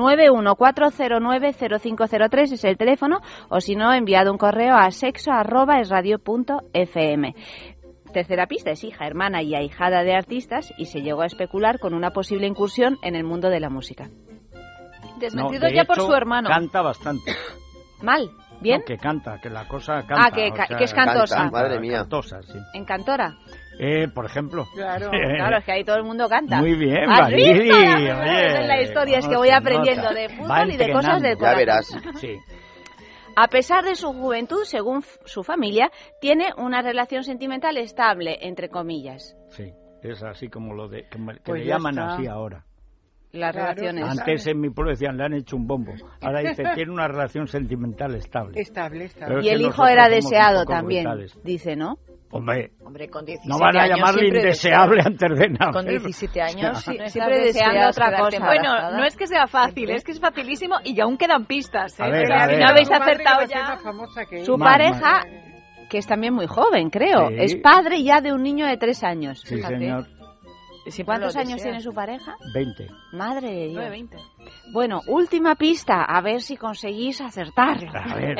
S9: 914090503 es el teléfono, o si no, enviado un correo a sexo@esradio.fm. Tercera pista, es hija, hermana y ahijada de artistas, y se llegó a especular con una posible incursión en el mundo de la música.
S6: Desmentido
S4: de
S6: ya por
S4: hecho,
S6: su hermano.
S4: Canta bastante.
S9: ¿Mal? ¿Bien?
S4: No, que canta, que la cosa canta.
S9: Que es cantosa.
S8: Canta, madre mía.
S4: Cantosa, sí.
S9: ¿En cantora?
S4: Por ejemplo.
S5: Claro.
S9: Claro, es que ahí todo el mundo canta.
S4: Muy bien,
S9: ¿Has
S4: Barili.
S9: visto?
S4: Oye,
S9: Esa es la historia, es que voy aprendiendo de fútbol y de cosas del
S8: Ya
S9: corazón.
S8: verás.
S4: Sí.
S9: A pesar de su juventud, según su familia, tiene una relación sentimental estable, entre comillas.
S4: Sí, es así como lo de que
S5: Pues
S4: le
S5: ya
S4: llaman
S5: está.
S4: así ahora.
S9: Las
S5: Claro,
S9: relaciones.
S4: Antes en mi pueblo decían, le han hecho un bombo. Ahora dice, tiene una relación sentimental estable.
S5: Estable.
S4: Pero es
S9: Y
S4: que
S9: el hijo
S4: nosotros
S9: era
S4: somos un
S9: deseado
S4: poco
S9: también,
S4: brutales.
S9: dice, ¿no?
S4: Hombre,
S7: con 17
S4: no van a
S7: años
S4: llamarle
S7: siempre
S4: indeseable
S7: deseas.
S4: antes de nada.
S7: Con 17 años
S9: No
S7: siempre
S9: estás
S7: deseas
S9: deseando otra
S7: quedarte
S9: cosa.
S7: embarazada.
S6: Bueno, no es que sea fácil, es que es facilísimo y aún quedan pistas.
S4: A ver,
S6: Pero
S4: a
S6: si
S4: ver.
S6: no habéis
S5: Su madre
S6: acertado
S5: iba a ser
S6: ya.
S5: más famosa que
S9: Su
S5: ella.
S9: pareja, que es también muy joven, creo,
S4: Sí.
S9: es padre ya de un niño de 3 años.
S4: Sí,
S9: Fíjate.
S4: señor.
S9: ¿Cuántos
S7: lo
S9: años
S7: desea.
S9: tiene su pareja?
S4: 20.
S9: Madre de Dios.
S6: 9:20.
S9: Bueno, última pista, a ver si conseguís acertarlo.
S4: A ver,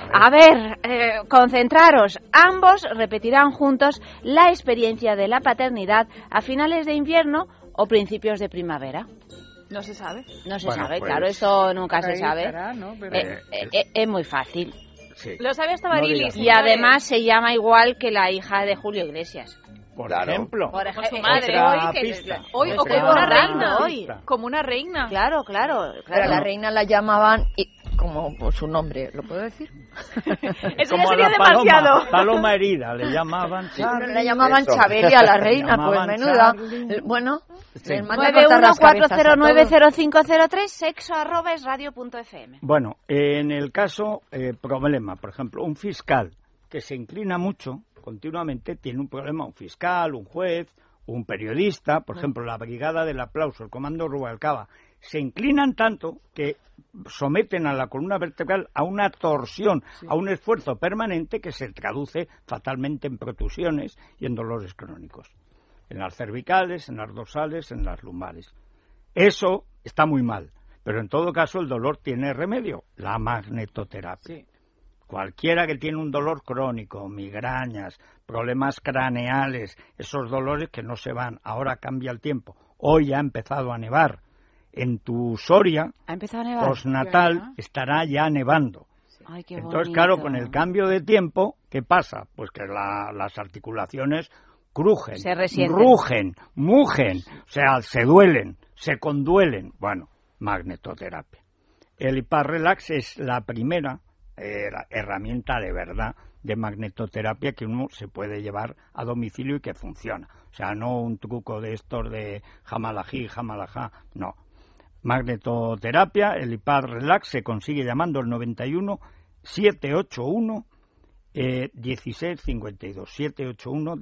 S9: Concentraros. Ambos repetirán juntos la experiencia de la paternidad a finales de invierno o principios de primavera.
S6: No se sabe.
S9: No se
S4: Bueno,
S9: sabe,
S4: pues,
S9: claro, esto nunca
S5: Por
S9: se
S5: ahí
S9: sabe.
S5: estará, ¿no? Pero-
S9: Es muy fácil.
S4: Sí.
S6: Lo sabe hasta
S4: No
S6: Barili.
S4: digas.
S9: Y además se llama igual que la hija de Julio Iglesias.
S4: Por
S8: Claro.
S4: ejemplo.
S9: Por
S6: Con su madre.
S4: Otra
S6: Hoy, que-
S4: pista.
S6: hoy o
S9: Estoy
S6: como una
S9: borrando
S6: reina.
S9: hoy.
S6: Como una reina.
S9: Claro, claro.
S7: Pero a la reina la llamaban, como por su nombre, ¿lo puedo decir?
S6: Eso
S4: Como
S6: ya
S4: a
S6: sería
S4: la paloma,
S6: demasiado.
S4: paloma herida, le llamaban.
S7: La llamaban
S8: Eso.
S7: Chabeli a la reina, pues
S4: Llamaban
S7: menuda.
S4: Charlie.
S7: Bueno,
S4: Sí.
S7: les manda cortar las cabezas a todos.
S9: 914090503 sexo@esradio.fm.
S4: Bueno, en el caso, problema, por ejemplo, un fiscal que se inclina mucho, continuamente tiene un problema, un fiscal, un juez, un periodista, por ejemplo, la Brigada del Aplauso, el Comando Rubalcaba, se inclinan tanto que someten a la columna vertebral a una torsión, a un esfuerzo permanente que se traduce fatalmente en protusiones y en dolores crónicos, en las cervicales, en las dorsales, en las lumbares. Eso está muy mal, pero en todo caso el dolor tiene remedio, la magnetoterapia.
S5: Sí.
S4: Cualquiera que tiene un dolor crónico, migrañas, problemas craneales, esos dolores que no se van, ahora cambia el tiempo. Hoy ya ha empezado a nevar. En tu Soria,
S9: Ha empezado a nevar.
S4: postnatal, estará ya nevando.
S9: Ay, qué
S4: Entonces,
S9: bonito.
S4: claro, con el cambio de tiempo, ¿qué pasa? Pues que las articulaciones crujen,
S9: Se resienten.
S4: rugen, mugen, o sea, se duelen, se conduelen. Bueno, magnetoterapia. El Hiparrelax es la primera herramienta de verdad de magnetoterapia que uno se puede llevar a domicilio y que funciona. O sea, no un truco de estos de jamalají, jamalajá, no. Magnetoterapia, el Hiparrelax se consigue llamando el 91 781 1652 781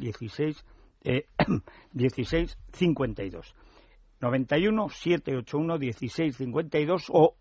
S4: 1652 91 781 1652 o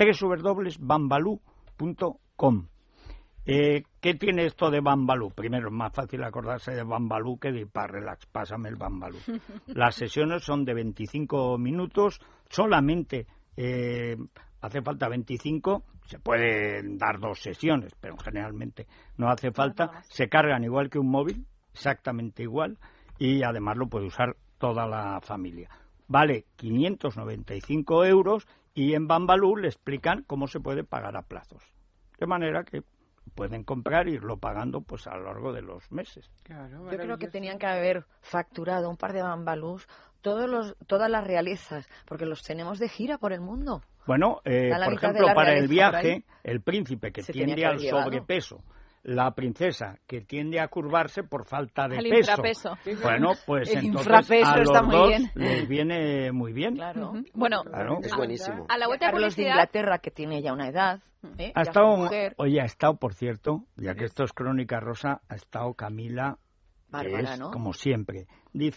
S4: www.bambalú.com. ¿Qué tiene esto de Bambalú? Primero, es más fácil acordarse de Bambalú que de Hiparrelax. Pásame el Bambalú. Las sesiones son de 25 minutos, solamente hace falta 25, se pueden dar 2 sesiones, pero generalmente no hace falta. Se cargan igual que un móvil, exactamente igual, y además lo puede usar toda la familia. Vale 595 euros y en Bambalú le explican cómo se puede pagar a plazos. De manera que pueden comprar e irlo pagando pues a lo largo de los meses.
S5: Claro,
S7: Yo creo que tenían que haber facturado un par de Bambalús todas las realezas, porque los tenemos de gira por el mundo.
S4: Bueno,
S7: Da la
S4: por
S7: mitad de
S4: ejemplo,
S7: la
S4: para el
S7: realeza por ahí.
S4: viaje, el príncipe que
S7: Se tenía
S4: tiende
S7: que
S4: al
S7: haber llevado.
S4: sobrepeso, la princesa que tiende a curvarse por falta de
S6: Al
S4: peso.
S6: infrapeso.
S4: Bueno, pues
S9: El
S4: entonces
S9: infrapeso
S4: a los
S9: está muy
S4: dos
S9: bien.
S4: les viene muy bien.
S7: Claro.
S6: Bueno,
S4: Claro.
S8: Es buenísimo.
S6: a la vuelta de
S7: Carlos de
S6: publicidad...
S7: Inglaterra, que tiene ya una edad.
S4: Ha
S7: Ya
S4: estado,
S7: su mujer.
S4: oye, ha estado, por cierto, ya que esto es Crónica Rosa, ha estado Camila, que
S7: Bárbara,
S4: es
S7: ¿no?
S4: como siempre. Dice,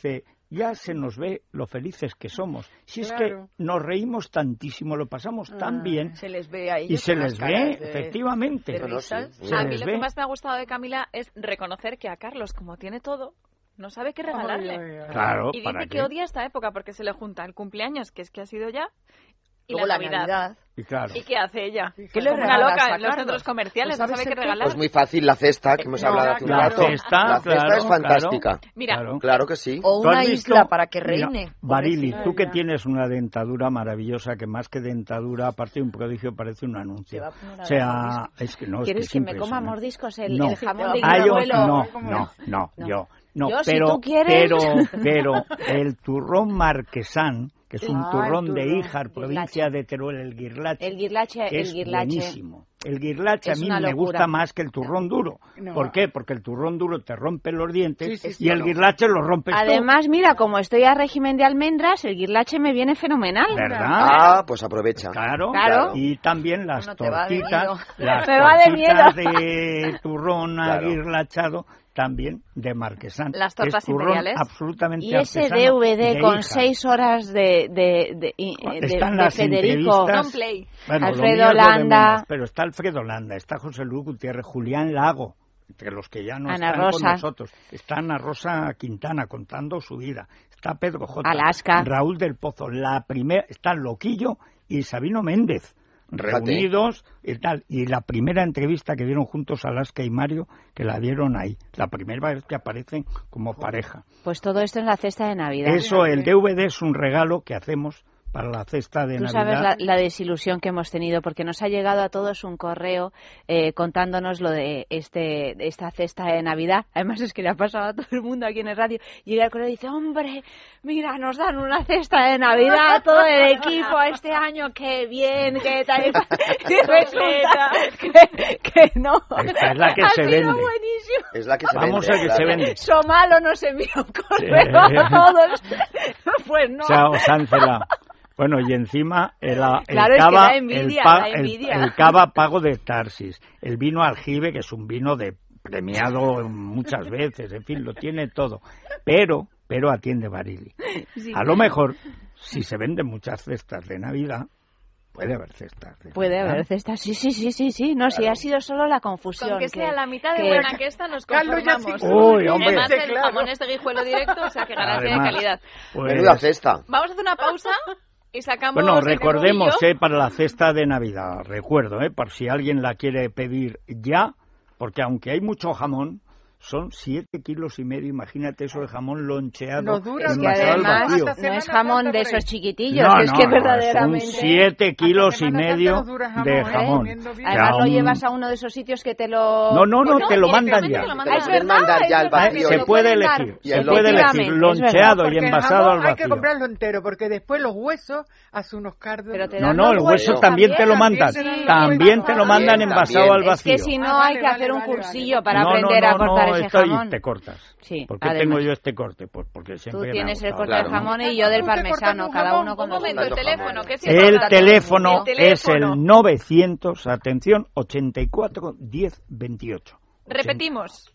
S4: ya se nos ve lo felices que somos. Si es que nos reímos tantísimo, lo pasamos tan bien.
S7: Se les ve ahí.
S4: Y se les ve, efectivamente.
S6: A mí lo que más me ha gustado de Camila es reconocer que a Carlos, como tiene todo, no sabe qué regalarle.
S4: Claro,
S6: y dice que odia esta época porque se le junta el cumpleaños, que es que ha sido ya, y
S7: luego
S6: la Navidad.
S4: ¿Y
S6: qué hace ella?
S7: ¿Qué le
S6: una loca
S7: a
S6: en los centros comerciales, no sabe qué regalar.
S8: Pues muy fácil, la cesta, que hemos hablado hace un rato. La cesta es fantástica.
S6: Mira,
S8: claro que sí.
S7: O una isla para que reine.
S4: Barili, tú que tienes una dentadura maravillosa, que más que dentadura, aparte de un prodigio, parece un anuncio. O sea, es que no.
S9: ¿Quieres
S4: es
S9: que me coma mordiscos el jamón de
S4: abuelo? No,
S9: si tú quieres.
S4: Pero el turrón marquesán, que es un turrón de Híjar, provincia de Teruel, el guirlache, es buenísimo. El guirlache a mí me gusta más que el turrón duro. ¿Por qué? Porque el turrón duro te rompe los dientes y el guirlache lo rompes tú.
S9: Además, mira, como estoy a régimen de almendras, el guirlache me viene fenomenal.
S4: ¿Verdad?
S8: Pues aprovecha.
S4: Claro. Y también las tortitas, de turrón aguirlachado, también de marquesán.
S6: Las tortas imperiales.
S4: Absolutamente
S9: y ese DVD con 6 horas de Federico, Alfredo Landa.
S4: Pero está Alfredo Landa, está José Luis Gutiérrez, Julián Lago, entre los que ya no
S9: Ana
S4: están
S9: Rosa.
S4: con nosotros. Está Ana Rosa Quintana contando su vida. Está Pedro J.
S9: Alaska.
S4: Raúl del Pozo. Está Loquillo y Sabino Méndez. Reunidos y tal, y la primera entrevista que dieron juntos Alaska y Mario, que la dieron ahí, la primera vez que aparecen como pareja.
S9: Pues todo esto en la cesta de Navidad.
S4: Eso, el DVD es un regalo que hacemos para la cesta de Navidad.
S9: Tú sabes la desilusión que hemos tenido, porque nos ha llegado a todos un correo contándonos lo de esta cesta de Navidad. Además es que le ha pasado a todo el mundo aquí en el radio. Llega el correo y dice, hombre, mira, nos dan una cesta de Navidad, todo el equipo este año, qué bien, qué tal. Y resulta que no.
S4: Esta es la que se vende.
S9: Buenísimo.
S8: Es la que se
S4: Vamos a que se vende.
S9: Somalo nos envió un correo a todos. Pues no.
S4: Chao, Sáncela. Bueno, y encima el cava pago de Tarsis, el vino aljibe, que es un vino premiado muchas veces, en fin, lo tiene todo, pero atiende Barili. Sí. A lo mejor, si se venden muchas cestas de Navidad, puede haber cestas.
S9: Puede haber cestas, sí. No, claro. Si ha sido solo la confusión.
S6: Con que sea la mitad de buena que esta, nos conformamos.
S4: Uy, hombre.
S6: Además, el jamón es de Guijuelo directo, o sea que garantía de calidad.
S8: Menuda cesta.
S6: Vamos a hacer una pausa. Y sacamos.
S4: Bueno, recordemos, para la cesta de Navidad, recuerdo, por si alguien la quiere pedir ya, porque aunque hay mucho jamón, son 7,5 kilos, imagínate eso de jamón loncheado.
S9: Es que además no es jamón de esos chiquitillos, es que verdaderamente...
S4: Son 7,5 kilos de jamón.
S9: Además lo llevas a uno de esos sitios que te lo...
S4: No, te lo mandan ya. Se puede elegir, loncheado y envasado al vacío.
S5: Hay que comprarlo entero, porque después los huesos hace unos cardos.
S4: No, el hueso también te lo mandan. También te lo mandan envasado al vacío.
S9: Es que si no hay que hacer un cursillo para aprender a cortar ese jamón.
S4: Te cortas.
S9: Sí,
S4: ¿por qué tengo yo este corte? Pues porque siempre
S9: tú tienes el corte del jamón y yo del parmesano, cada uno con
S6: el teléfono.
S4: El teléfono es el 900, atención, 84 10 28.
S6: Repetimos.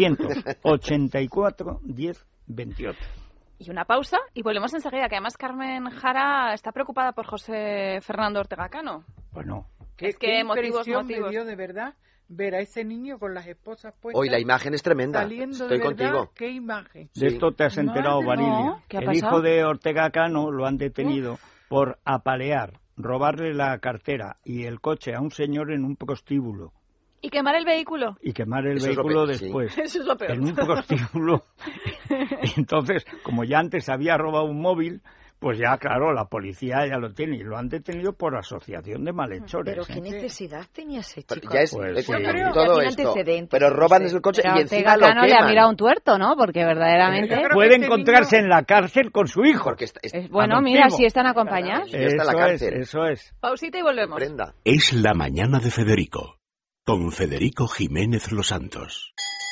S4: 984 10 28.
S6: Y una pausa y volvemos enseguida, que además Carmen Jara está preocupada por José Fernando Ortega Cano.
S4: Bueno.
S5: Es que motivos me dio de verdad ver a ese niño con las esposas puestas.
S8: Hoy la imagen es tremenda. Estoy contigo.
S5: ¿Qué imagen?
S4: De esto te has enterado, Barilia. El hijo de Ortega Cano lo han detenido por apalear, robarle la cartera y el coche a un señor en un prostíbulo.
S6: ¿Y quemar el vehículo?
S4: Y quemar el vehículo después.
S6: Sí. Eso es lo peor.
S4: En un prostíbulo. Entonces, como ya antes había robado un móvil, pues ya, claro, la policía ya lo tiene y lo han detenido por asociación de malhechores.
S7: Pero qué necesidad tenía ese chico.
S8: Ya es todo esto. Pero roban desde el coche y encima lo queman.
S9: Le ha mirado un tuerto, ¿no? Porque verdaderamente
S4: puede encontrarse en la cárcel con su hijo.
S9: Bueno, adoptivo. Mira, si están acompañados.
S4: Eso es.
S6: Pausita y volvemos.
S2: Es la mañana de Federico, con Federico Jiménez Los Santos.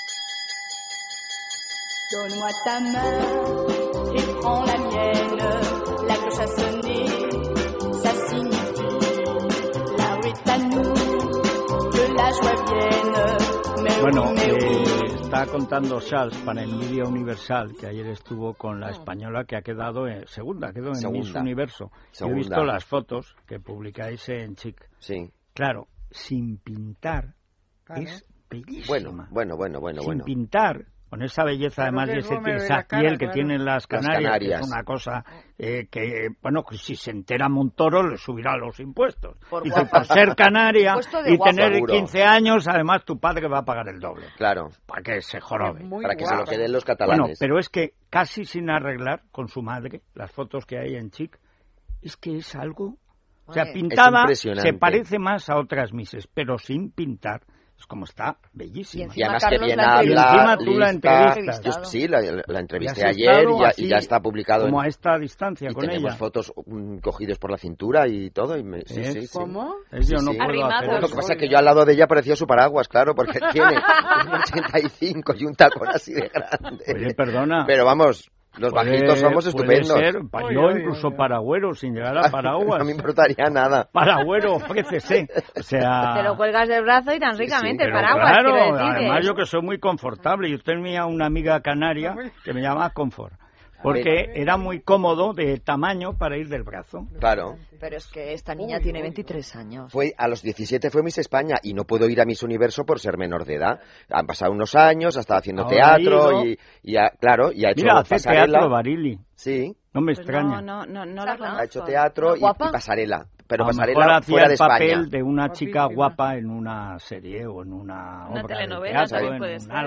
S1: Donne-moi ta main et prends la mienne. La cloche a sonné, ça signifie la rue est à nous, que la joie vienne.
S4: Bueno, estaba contando Charles para Envidia Universal, que ayer estuvo con la española que ha quedado segunda, quedó en Miss Universo. Yo he visto las fotos que publicáis en Chic.
S8: Sí.
S4: Claro, sin pintar, es bellísima.
S8: Bueno.
S4: Sin pintar, con esa belleza además y esa piel que tienen las Canarias, que es una cosa que, bueno, que si se entera Montoro le subirá los impuestos. Por ser canaria y tener 15 años, además tu padre va a pagar el doble.
S8: Claro.
S4: Para que se jorobe.
S8: Para que se lo queden los catalanes.
S4: Bueno, pero es que casi sin arreglar con su madre, las fotos que hay en Chic, es que es algo... O sea, pintada se parece más a otras Misses, pero sin pintar. Es como está, bellísima.
S8: Y además que bien habla,
S4: y encima tú la entrevistas.
S8: Yo, sí, la entrevisté ayer y ya está publicado.
S4: Como a esta distancia con ella.
S8: Y tenemos fotos cogidos por la cintura y todo.
S5: ¿Cómo?
S4: Yo no puedo hacer eso.
S8: Lo que pasa es que yo al lado de ella parecía su paraguas, claro, porque tiene un 85 y un tacón así de grande.
S4: Oye, perdona.
S8: Pero vamos... Los bajitos somos estupendos.
S4: Puede ser, yo incluso paragüero, sin llegar a paraguas.
S8: No me importaría nada.
S4: Paragüero, ofrécese. O sea...
S9: Te lo cuelgas del brazo y tan ricamente,
S4: sí,
S9: paraguas.
S4: Claro,
S9: quiero decir
S4: además yo que soy muy confortable. Yo tenía una amiga canaria que me llamaba Confort. Porque era muy cómodo de tamaño para ir del brazo.
S8: Claro.
S7: Pero es que esta niña tiene 23 años.
S8: A los 17 fue Miss España y no puedo ir a Miss Universo por ser menor de edad. Han pasado unos años, ha estado haciendo teatro y ha hecho
S4: hace
S8: pasarela.
S4: Teatro, Barili.
S8: Sí.
S4: No me extraña.
S9: No la conozco.
S8: Ha hecho teatro y pasarela. Pero
S4: a lo
S8: pasarela
S4: mejor hacía
S8: fuera de
S4: el papel
S8: España.
S4: De una chica guapa en una serie o en una obra
S6: telenovela,
S4: de teatro,
S6: puede ser,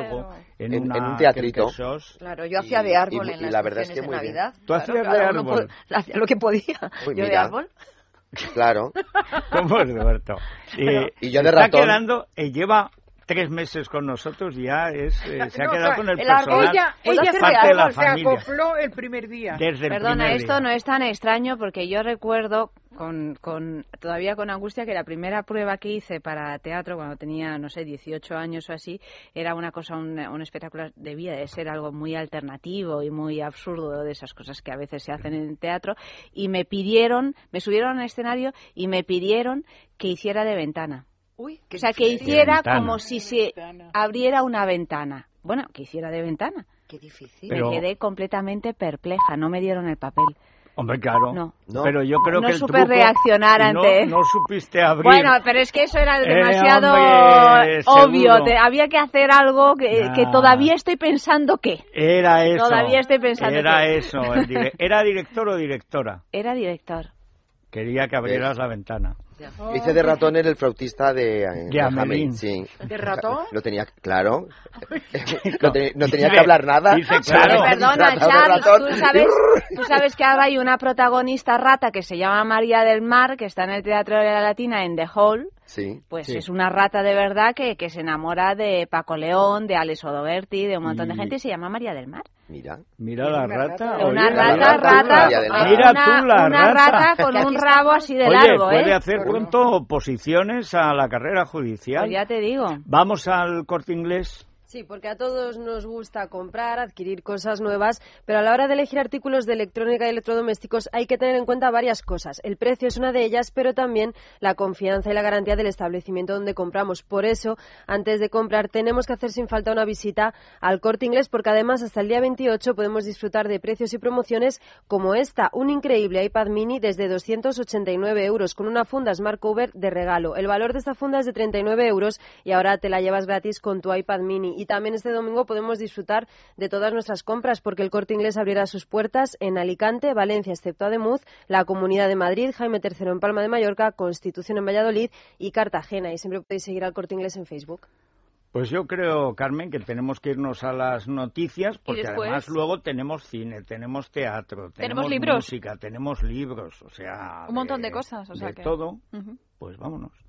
S8: en un teatrito.
S7: Claro, yo hacía de árbol en las
S8: verdad es que
S7: de
S8: muy
S7: Navidad.
S4: ¿Tú hacías de árbol?
S7: Hacía lo que podía. Yo de árbol.
S8: Claro.
S4: ¿Cómo es, Roberto?
S8: Y yo de ratón.
S4: Está quedando, lleva 3 meses con nosotros y ya se ha quedado con el personal.
S5: Ella
S4: parte de la
S5: se
S4: familia.
S5: acopló el primer día.
S9: Perdona, esto no es tan extraño porque yo recuerdo todavía con angustia que la primera prueba que hice para teatro cuando tenía, no sé, 18 años o así, era una cosa, un espectáculo, debía de ser algo muy alternativo y muy absurdo, de esas cosas que a veces se hacen en teatro, y me subieron al escenario y me pidieron que hiciera de ventana. O sea, que hiciera como si se abriera una ventana. Bueno, que hiciera de ventana.
S7: Qué difícil.
S9: Me quedé completamente perpleja, no me dieron el papel.
S4: Hombre, claro.
S9: No.
S4: Pero yo creo que el
S9: supe
S4: truco...
S9: reaccionar ante...
S4: No supiste abrir...
S9: Bueno, pero es que eso era demasiado obvio. Había que hacer algo que todavía estoy pensando que...
S4: Era eso.
S9: Todavía estoy pensando
S4: eso. ¿Era director o directora?
S9: Era director.
S4: Quería que abrieras la ventana.
S8: Hice de ratón en el flautista de
S4: Amelín.
S8: Sí.
S5: ¿De ratón?
S8: Lo tenía, claro. No tenía que hablar nada.
S4: Claro.
S9: Perdona, Charles, tú sabes que ahora hay una protagonista rata que se llama María del Mar, que está en el Teatro de la Latina en The Hall.
S8: Sí.
S9: Pues sí. Es una rata de verdad que se enamora de Paco León, de Alex Odoberti, de un montón de gente, y se llama María del Mar.
S8: Mira
S4: la rata.
S9: Una rata.
S4: Mira tú la
S9: rata con un rabo así de largo,
S4: puede hacer pronto oposiciones a la carrera judicial.
S9: Pues ya te digo.
S4: Vamos al Corte Inglés.
S15: Sí, porque a todos nos gusta comprar, adquirir cosas nuevas, pero a la hora de elegir artículos de electrónica y electrodomésticos hay que tener en cuenta varias cosas. El precio es una de ellas, pero también la confianza y la garantía del establecimiento donde compramos. Por eso, antes de comprar, tenemos que hacer sin falta una visita al Corte Inglés, porque además hasta el día 28 podemos disfrutar de precios y promociones como esta, un increíble iPad mini desde 289 euros, con una funda Smart Cover de regalo. El valor de esta funda es de 39 euros y ahora te la llevas gratis con tu iPad mini. Y también este domingo podemos disfrutar de todas nuestras compras porque el Corte Inglés abrirá sus puertas en Alicante, Valencia, excepto Ademuz, la Comunidad de Madrid, Jaime III en Palma de Mallorca, Constitución en Valladolid y Cartagena. Y siempre podéis seguir al Corte Inglés en Facebook.
S4: Pues yo creo, Carmen, que tenemos que irnos a las noticias porque además luego tenemos cine, tenemos teatro, tenemos
S6: libros,
S4: música, tenemos libros, o sea...
S6: un montón de cosas, o sea
S4: de todo, pues vámonos.